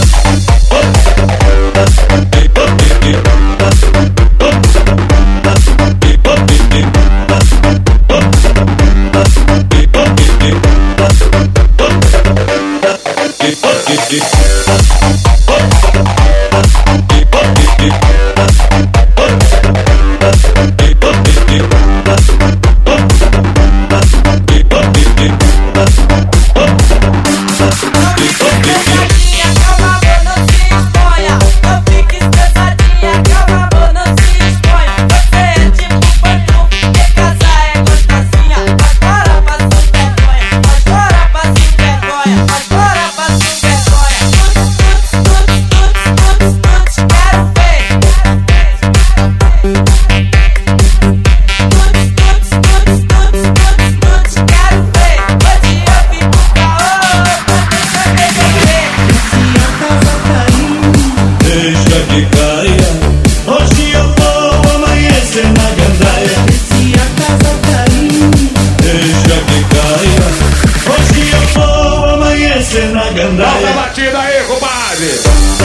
Volta a batida aí, compadre.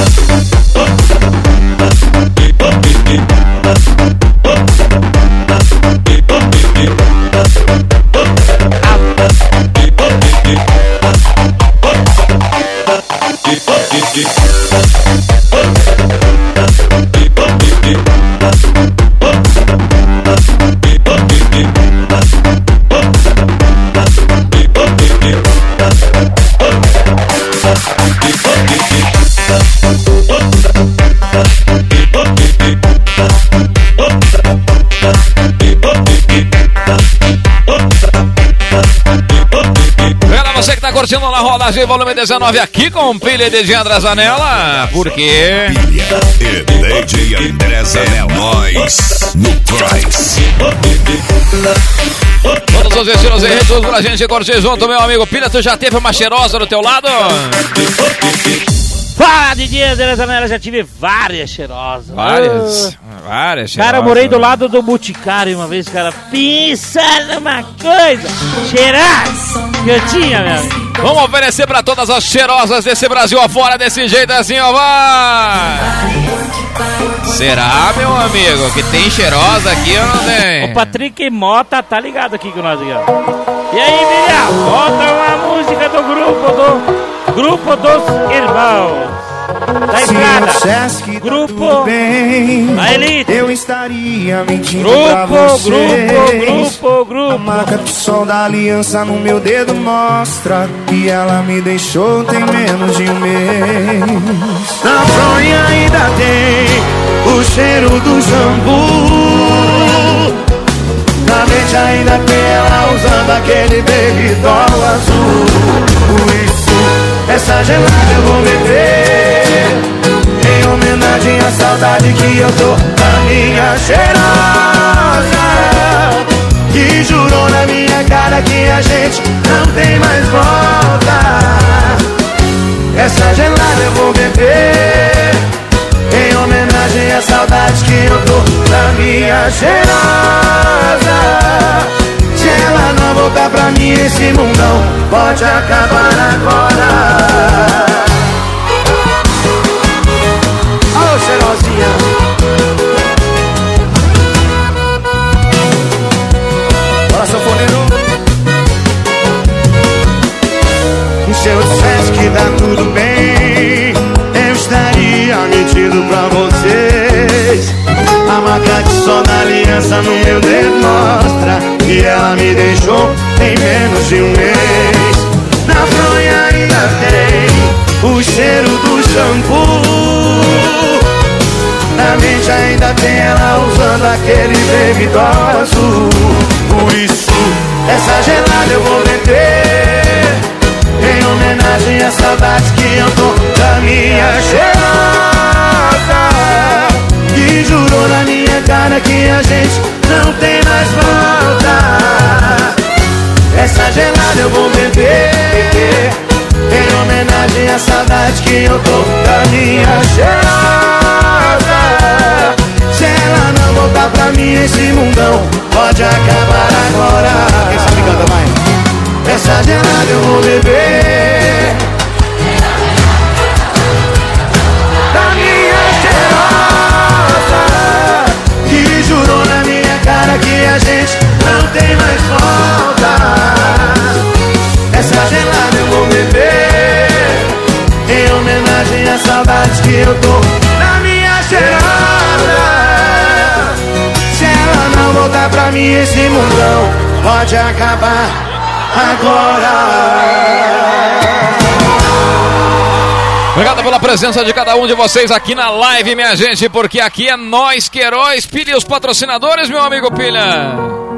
Você que tá curtindo na rodagem volume dezenove aqui com Pilha e D J André Zanella, porque Pilha e D J André Zanella, nós no Price. Todos os estilos e redes pra gente curtir junto, meu amigo Pilha. Tu já teve uma cheirosa do teu lado? Fala, D J André Zanella, já tive várias cheirosas. Várias? Ah. Várias cheirosas. Cara, eu morei do lado do Boticário uma vez, cara. Pensa numa coisa. Cheirar que eu tinha, meu amigo. Vamos oferecer pra todas as cheirosas desse Brasil afora, desse jeito assim, ó, vai! Será, meu amigo, que tem cheirosa aqui ou não tem? O Patrick Mota tá ligado aqui com nós aqui, ó. E aí, Miriam, bota uma música do grupo do Grupo dos Irmãos da Estrada. Grupo bem, a Elite. Eu estaria mentindo grupo, pra vocês. Grupo, grupo, grupo. A marca do sol da aliança no meu dedo mostra que ela me deixou tem menos de um mês. Na fronha ainda tem o cheiro do jambu. Na mente ainda tem ela usando aquele baby doll azul. Por isso, essa gelada eu vou beber em homenagem à saudade que eu tô da minha cheirosa, que jurou na minha cara que a gente não tem mais volta. Essa gelada eu vou beber em homenagem à saudade que eu tô da minha cheirosa. Se ela não voltar pra mim, esse mundão pode acabar agora. Alô, cheirosinha. Bora, sanfoneiro. Se eu dissesse que dá tudo bem, eu estaria mentindo pra vocês. A marca de sol da aliança no meu dedo mostra que ela me deixou em menos de um mês. Na fronha ainda tem o cheiro do shampoo. Na mente ainda tem ela usando aquele baby doll azul. Por isso, essa gelada eu vou beber em homenagem à saudade que eu tô da minha cheirosa, que jurou na minha cara que a gente não tem mais volta. eu vou beber, em homenagem à saudade que eu tô da minha cheirosa. Se ela não voltar pra mim, esse mundão pode acabar agora. Quem sabe canta mais? Essa gelada eu vou beber, da minha cheirosa, que jurou na minha cara que a gente não tem mais volta. Essa gelada eu vou beber, em homenagem à saudade que eu tô na minha cheirosa. Se ela não voltar pra mim, esse mundão pode acabar agora. Obrigado pela presença de cada um de vocês aqui na live, minha gente, porque aqui é nós que heróis. Pilha os patrocinadores, meu amigo Pilha.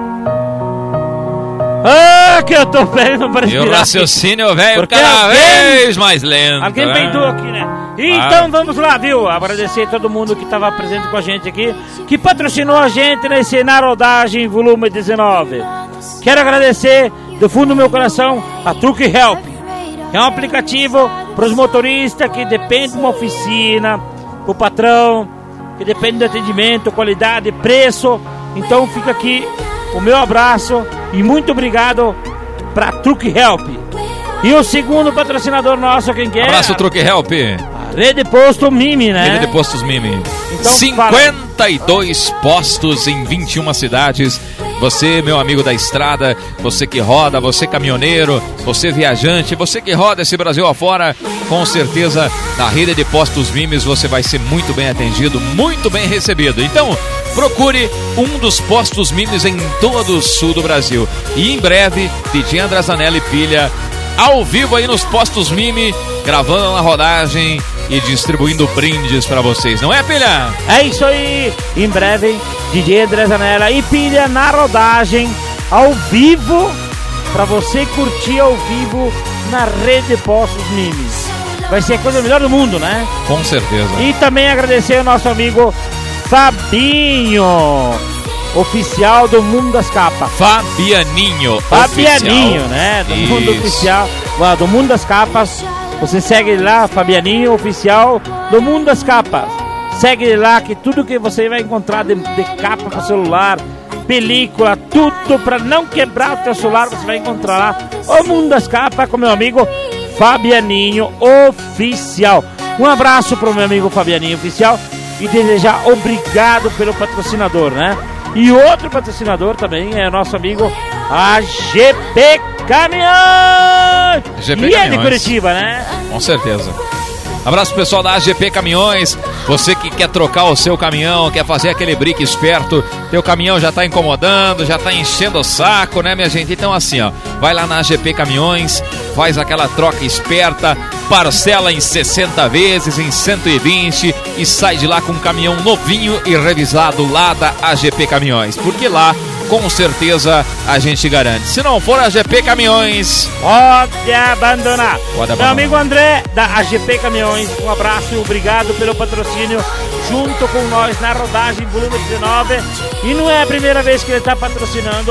Ah, que eu tô perdendo para E o raciocínio, velho, Porque cada alguém- vez mais lento. Alguém né? peidou aqui, né? Então vamos lá, viu? Agradecer todo mundo que estava presente com a gente aqui, que patrocinou a gente nesse Narodagem volume dezenove. Quero agradecer do fundo do meu coração a Truck Help, que é um aplicativo para os motoristas que dependem de uma oficina, o patrão, que depende do atendimento, qualidade, preço. Então fica aqui o meu abraço e muito obrigado para Truck Help. E o segundo patrocinador nosso, quem quer? Abraço, Truck Help. Rede Posto Mimi, né? Rede de Postos Mimi. Então, cinquenta e dois postos em vinte e uma cidades. Você, meu amigo da estrada, você que roda, você caminhoneiro, você viajante, você que roda esse Brasil afora, com certeza na Rede de Postos Mimes você vai ser muito bem atendido, muito bem recebido. Então, procure um dos postos Mimes em todo o sul do Brasil. E em breve, D J André Zanella e Pilha ao vivo aí nos postos Mimi, gravando na rodagem e distribuindo brindes pra vocês, não é, Pilha? É isso aí, em breve, D J André Zanella e Pilha na rodagem, ao vivo, pra você curtir ao vivo na Rede Postos Mimes. Vai ser a coisa melhor do mundo, né? Com certeza. E também agradecer ao nosso amigo Fabinho, oficial do Mundo das Capas. Fabianinho, Fabianinho, oficial. né? Do Isso. Mundo Oficial, lá, do Mundo das Capas. Você segue ele lá, Fabianinho, oficial do Mundo das Capas. Segue ele lá, que tudo que você vai encontrar de, de capa para celular, película, tudo para não quebrar o teu celular, você vai encontrar lá. O Mundo das Capas com meu amigo Fabianinho, oficial. Um abraço para o meu amigo Fabianinho, oficial, e desejar obrigado pelo patrocinador, né? E outro patrocinador também é nosso amigo A G P Caminhões. G P E é de Caminhões. Curitiba, né? Com certeza. Abraço pro pessoal da A G P Caminhões. Você que quer trocar o seu caminhão, quer fazer aquele brick esperto, teu caminhão já tá incomodando, já tá enchendo o saco, né, minha gente? Então assim, ó, vai lá na A G P Caminhões, faz aquela troca esperta, parcela em sessenta vezes, em cento e vinte e sai de lá com um caminhão novinho e revisado lá da A G P Caminhões. Porque lá, com certeza, a gente garante. Se não for a G P Caminhões, Pode abandonar. Pode abandonar. Meu amigo André, da A G P Caminhões, um abraço e obrigado pelo patrocínio junto com nós na rodagem volume dezenove. E não é a primeira vez que ele está patrocinando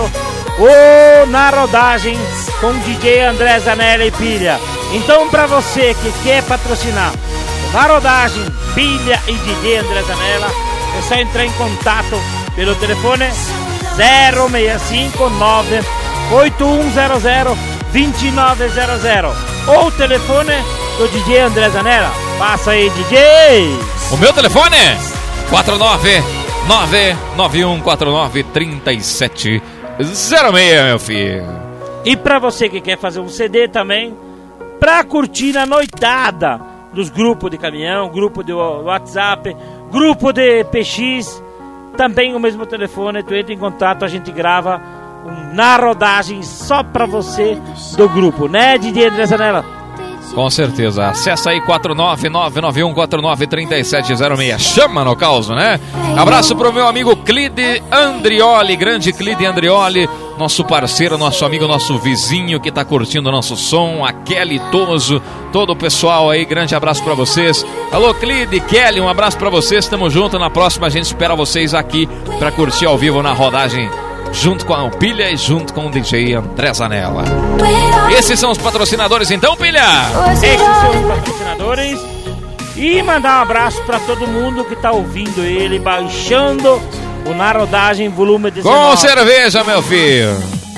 o Na Rodagem com o D J André Zanella e Pilha. Então, para você que quer patrocinar o Na Rodagem, Pilha e D J André Zanella, é só entrar em contato pelo telefone zero seis cinco nove oito um zero zero dois nove zero zero ou o telefone do D J André Zanella. Passa aí, D J! o meu telefone é quatro nove nove nove um quatro nove três sete zero seis, meu filho. E pra você que quer fazer um C D também, pra curtir na noitada dos grupos de caminhão, grupo de WhatsApp, grupo de P X, também o mesmo telefone, tu entra em contato, a gente grava um Na Rodagem só pra você do grupo, né, D J André Zanella? Com certeza. Acessa aí quatro nove nove nove um quatro nove três sete zero seis. Chama no caos, né? Abraço pro meu amigo Clide Andrioli, grande Clide Andrioli, nosso parceiro, nosso amigo, nosso vizinho que tá curtindo o nosso som, a Kelly Toso, todo o pessoal aí, grande abraço pra vocês. Alô, Clide, Kelly, um abraço pra vocês, tamo junto, na próxima a gente espera vocês aqui pra curtir ao vivo na rodagem junto com a Pilha e junto com o D J André Zanella. Esses são os patrocinadores então, Pilha? Esses são os patrocinadores. E mandar um abraço pra todo mundo que tá ouvindo ele, baixando o Na Rodagem volume dezenove. Com cerveja, meu filho.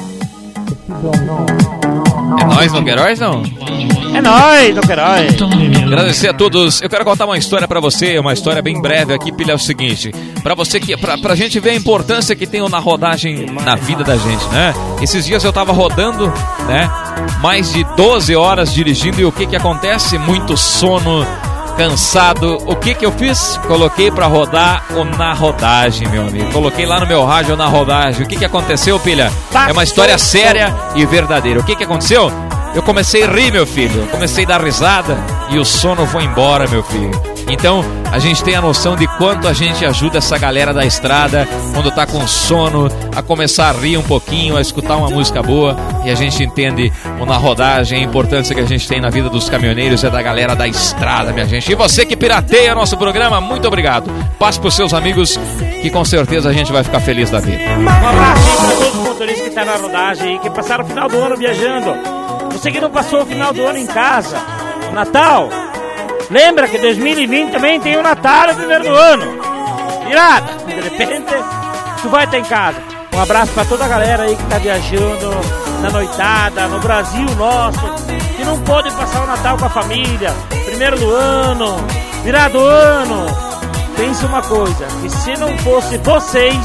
É nóis, no Queiroz, não? É nóis, no Queiroz. Agradecer a todos. Eu quero contar uma história pra você, uma história bem breve aqui, Pilha, é o seguinte. Pra você que, pra, pra gente ver a importância que tem o Na Rodagem na vida da gente, né? Esses dias eu tava rodando, né? Mais de doze horas dirigindo e o que que acontece? Muito sono, cansado. O que que eu fiz? Coloquei pra rodar o Na Rodagem, meu amigo. Coloquei lá no meu rádio o Na Rodagem. O que que aconteceu, Pilha? É uma história séria e verdadeira. O que que aconteceu? Eu comecei a rir, meu filho. Eu comecei a dar risada e o sono foi embora, meu filho. Então, a gente tem a noção de quanto a gente ajuda essa galera da estrada quando tá com sono, a começar a rir um pouquinho, a escutar uma música boa. E a gente entende o Na Rodagem, a importância que a gente tem na vida dos caminhoneiros e da galera da estrada, minha gente. E você que pirateia nosso programa, muito obrigado. Passe pros seus amigos, que com certeza a gente vai ficar feliz da vida. Um abraço para todos os motoristas que estão na rodagem e que passaram o final do ano viajando. Você que não passou o final do ano em casa, o Natal, lembra que dois mil e vinte também tem o Natal no primeiro do ano. Irada, de repente, tu vai estar em casa. Um abraço para toda a galera aí que está viajando na noitada, no Brasil nosso, que não pode passar o Natal com a família, primeiro do ano, virado do ano. Pense uma coisa, que se não fosse vocês,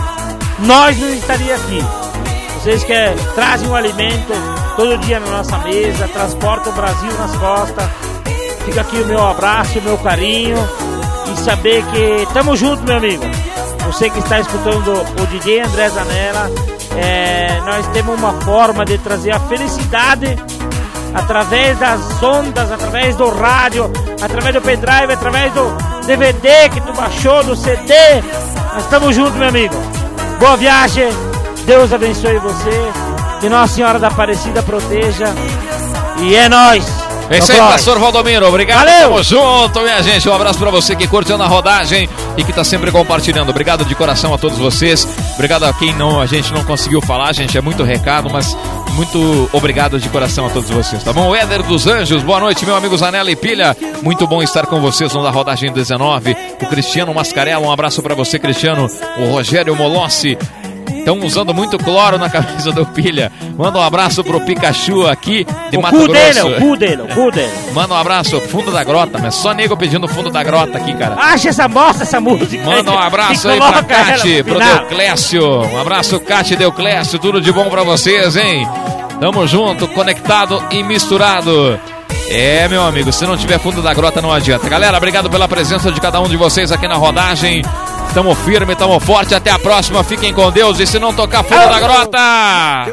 nós não estaríamos aqui. Vocês que trazem o alimento todo dia na nossa mesa, transportam o Brasil nas costas. Fica aqui o meu abraço, o meu carinho e saber que estamos juntos, meu amigo. Você que está escutando o D J André Zanella, é, nós temos uma forma de trazer a felicidade através das ondas, através do rádio, através do pendrive, através do D V D que tu baixou, do C D. Nós estamos juntos, meu amigo. Boa viagem, Deus abençoe você, que Nossa Senhora da Aparecida proteja. E é nóis! É isso aí, pastor Valdomiro, obrigado, valeu. Tamo junto, minha gente, um abraço pra você que curtiu Na Rodagem e que tá sempre compartilhando, obrigado de coração a todos vocês, obrigado a quem não, a gente não conseguiu falar, gente, é muito recado, mas muito obrigado de coração a todos vocês, tá bom? O Éder dos Anjos, boa noite, meu amigo Zanella e Pilha, muito bom estar com vocês no Na Rodagem dezenove, o Cristiano Mascarella, um abraço pra você, Cristiano, o Rogério Molossi, estão usando muito cloro na camisa do Pilha. Manda um abraço pro Pikachu aqui de o Mato cu Grosso. Dele, o cu dele, o cu dele. Manda um abraço, fundo da grota, mas só nego pedindo fundo da grota aqui, cara. Acha essa bosta, essa música. Manda um abraço aí pra Cate, pro Deuclésio. Um abraço, Cate e Deuclésio, tudo de bom pra vocês, hein? Tamo junto, conectado e misturado. É, meu amigo, se não tiver fundo da grota não adianta. Galera, obrigado pela presença de cada um de vocês aqui na rodagem. Tamo firme, tamo forte, até a próxima, fiquem com Deus e se não tocar fundo da grota,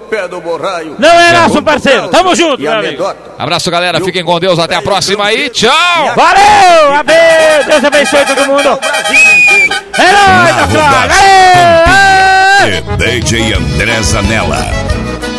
não é nosso parceiro, tamo junto, meu amigo. Abraço, galera, fiquem com Deus, até a próxima e tchau. Valeu, adeus, Deus abençoe todo mundo. É nóis, pessoal, valeu. D J André Zanella.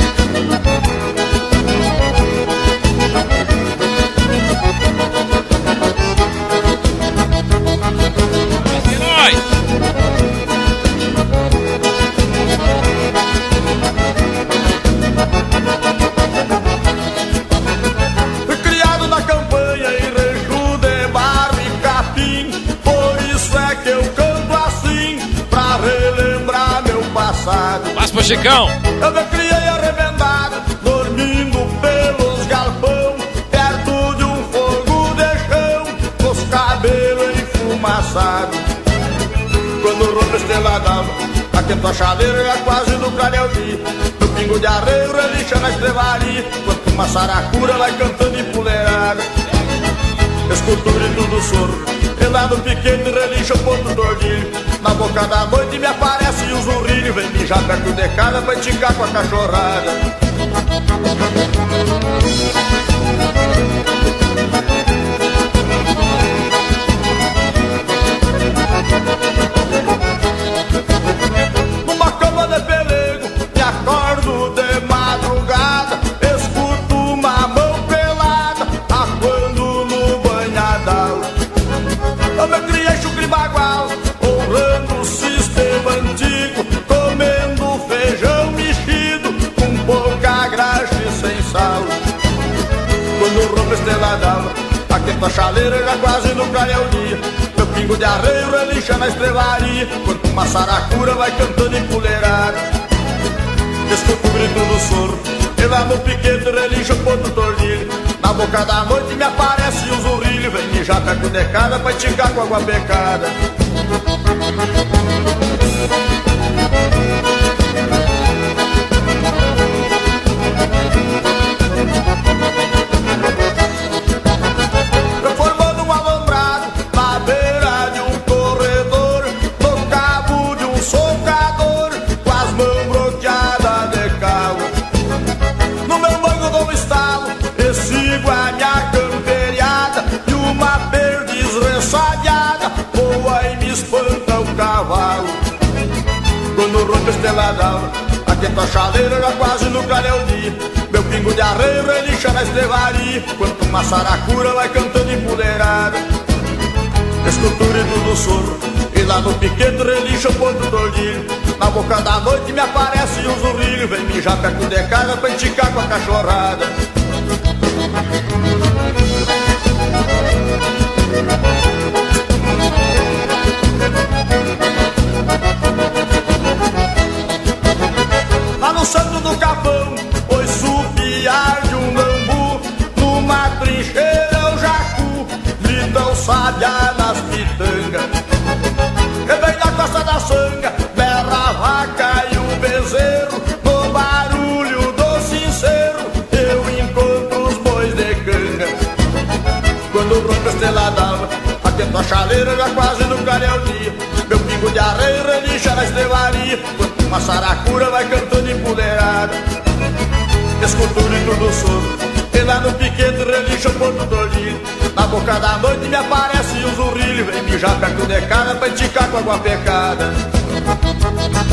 Passa pro Chicão. Eu me criei arrebentado, dormindo pelos galpão, perto de um fogo de chão, com os cabelos enfumaçados. Quando o roupa estrelada aquentou a chaleira, era quase no clareio vi. No pingo de arreio, relixa na estrevaria, enquanto uma saracura vai cantando empoleirada. Escuto o grito do soro, e lá no pequeno relincha o ponto do ordilho. Na boca da noite me aparece o zurrilho, vem mijar perto de casa pra esticar com a cachorrada. Numa cama de pelego, me acordo de madrugada, escuto uma mão pelada, aguando no banhadal. Eu me criei chucre bagual, honrando o sistema antigo, comendo Aquento a chaleira, já quase no clareia o dia. Meu pingo de arreio relincha na estrevaria, quando uma saracura vai cantando empoleirada. Escuto o grito do soro, e lá no piquete relincha o ponto tordilho. Na boca da noite me aparece um zurrilho, vem mijar perto de cada pra esticar com água pecada. Formando um alambrado na beira de um corredor, no cabo de um socador, com as mãos bloqueadas de cabo. No meu banco dou um estalo e sigo a minha camperiada, e uma perdiz ressabiada voa e me espanta o cavalo. Quando rompe a estrela d'alva, aquento a chaleira, já quase no clareia o dia. Meu pingo de arreio relincha na estrevaria, quando uma saracura vai cantando empoleirada. Escuto o grito do soro, e lá no piquete relincha o ponto tordilho. Na boca da noite me aparece um zurrilho, vem mijar perto de casa pra esticar com a cachorrada. Lá no santo do capão, oi supiar de um bambu, numa trincheira o jacu, grita o sabiá nas pitangas. E vem da costa da sanga, berra a vaca e o bezerro, no barulho do sincero, eu encontro os bois de canga. Quando rompe a estrela d'alva, aquento a chaleira, já quase no clareia o dia. Meu pingo de arreio relincha na estrevaria, quando uma saracura vai cantando empoleirada. Escuto o grito do soro, e lá no piquete relincha o ponto tordilho. Na boca da noite me aparece um zurrilho, vem mijar perto de casa pra esticar com água pecada.